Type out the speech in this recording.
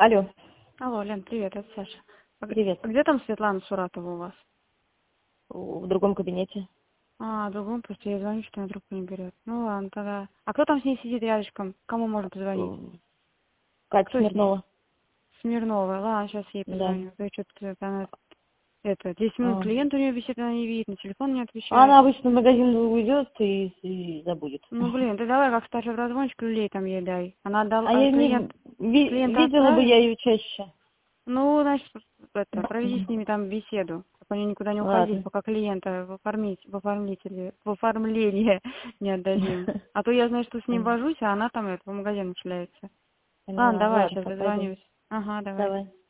Алло, Алло, Лен, привет, это Саша. привет. Где там Светлана Суратова у вас? В другом кабинете. В другом, просто я звоню, что она трубку не берет. Ну ладно, тогда. А кто там с ней сидит рядышком? Кому можно позвонить? Катя Кто с ней? Смирнова. Смирнова. Ладно, сейчас ей Да. позвоню. То что-то она, 10 минут А. клиент у нее висит, она не видит, на телефон не отвечает. Она обычно в магазин уйдет и забудет. Ну блин, ты давай как старший прозвончик люлей там ей дай. Она отдала, А я не клиента видела бы отправит. я ее чаще. Ну, значит, проведи с ними там беседу, чтобы они никуда не уходили, Ладно. пока клиента в оформление не отдадим. А то я знаю, что с ним вожусь, а она там в магазин шляется. Ладно, давай, Ладно, сейчас пойду. дозвонюсь. Ага, давай. Давай.